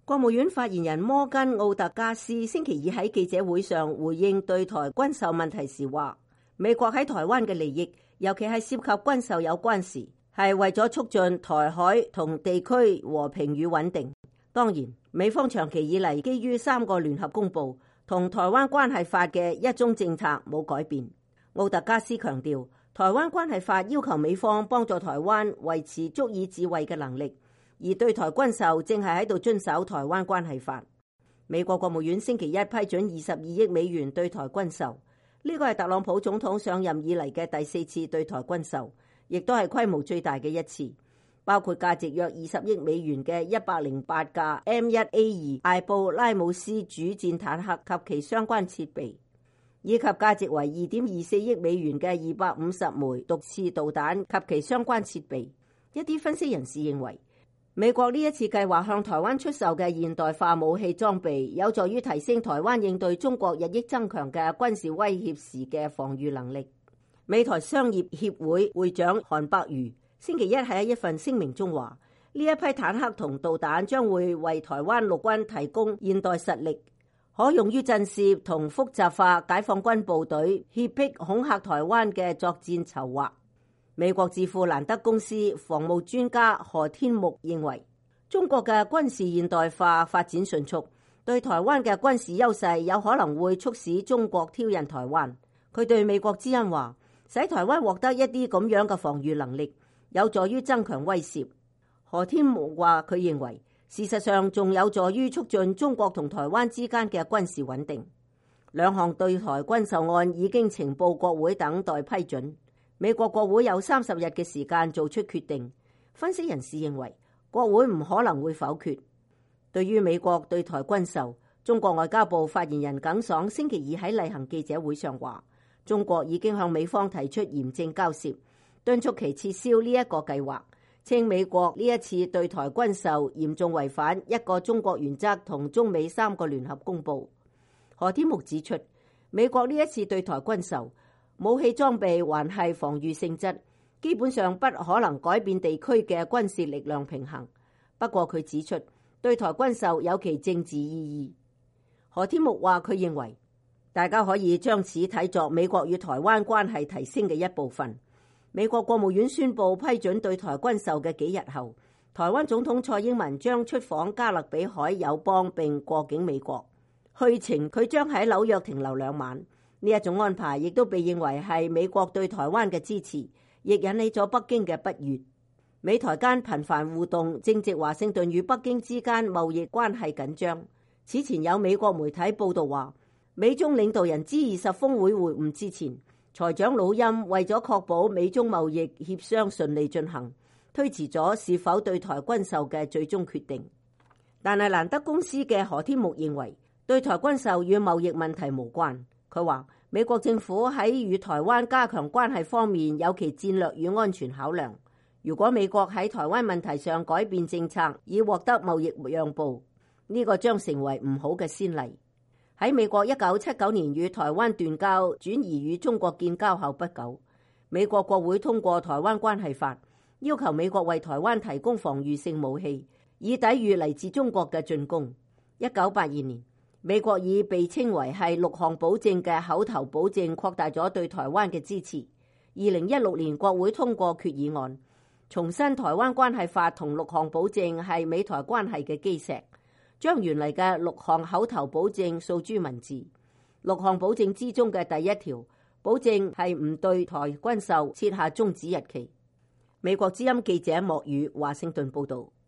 國務院發言人摩根奧特加斯星期二喺記者會上回應對台軍售問題時話，美國喺台灣嘅利益，尤其係涉及軍售有關時，係為咗促進台海同地區和平與穩定。當然，美方長期以嚟基於3個聯合公報同台灣關係法嘅一中政策冇改變。奧特加斯強調，台灣關係法要求美方幫助台灣維持足以自衛嘅能力，而對台軍售正係喺度遵守台灣關係法。美國國務院星期一批准22億美元對台軍售，呢個係特朗普總統上任以嚟嘅第4次對台軍售，亦都係規模最大嘅一次，包括價值約20億美元嘅108架 M1A2 艾布拉姆斯主戰坦克及其相關設備，以及價值為2.24億美元嘅250枚毒刺導彈及其相關設備。一啲分析人士認為，美國呢一次計劃向台灣出售嘅現代化武器裝備，有助於提升台灣應對中國日益增強嘅軍事威脅時嘅防禦能力。美台商業協會會長韓伯瑜星期一喺一份聲明中話，呢一批坦克同導彈將會為台灣陸軍提供現代實力，可用於震懾同複雜化解放軍部隊脅迫恐嚇台灣嘅作戰籌劃。美國智庫蘭德公司防務專家何天木認為，中國嘅軍事現代化發展迅速，對台灣嘅軍事優勢有可能會促使中國挑釁台灣。佢對美國之音話，使台灣獲得一啲咁樣嘅防禦能力，有助於增強威懾。何天木話，佢認為事實上仲有助於促進中國同台灣之間嘅軍事穩定。兩項對台軍售案已經呈報國會等待批准。美國國會有30日嘅時間做出決定。分析人士認為，國會唔可能會否決。對於美國對台軍售，中國外交部發言人耿爽星期二喺例行記者會上話，中國已經向美方提出嚴正交涉，敦促其撤銷呢一個計劃，稱美國呢一次對台軍售嚴重違反一個中國原則同中美3個聯合公報。何天木指出，美國呢一次對台軍售武器裝備還係防禦性質，基本上不可能改變地區嘅軍事力量平衡。不過佢指出，對台軍售有其政治意義。何天木話，佢認為大家可以將此睇作美國與台灣關係提升嘅一部分。美國國務院宣布批准對台軍售嘅幾日後，台灣總統蔡英文將出訪加勒比海友邦並過境美國，去程佢將喺紐約停留2晚。呢一種安排亦都被認為係美國對台灣嘅支持，亦引起咗北京嘅不悅。美台間頻繁互動，正值華盛頓與北京之間貿易關係緊張。此前有美國媒體報道話，美中領導人 G20 峰會會晤之前，財長魯欽為咗確保美中貿易協商順利進行，推遲咗是否對台軍售嘅最終決定。但係蘭德公司嘅何天木認為，對台軍售與貿易問題無關。佢話，美國政府喺與台灣加強關係方面有其戰略與安全考量。如果美國喺台灣問題上改變政策以獲得貿易讓步，呢個將成為唔好嘅先例。喺美國1979年與台灣斷交，轉移與中國建交後不久，美國國會通過台灣關係法，要求美國為台灣提供防禦性武器，以抵禦嚟自中國嘅進攻。1982年，美國以被稱為係6項保證嘅口頭保證擴大咗對台灣嘅支持。2016年國會通過決議案，重申台灣關係法同6項保證係美台關係嘅基石，將原嚟嘅6項口頭保證訴諸文字。6項保證之中嘅第1條保證係唔對台軍售設下終止日期。美國之音記者莫宇華盛頓報道。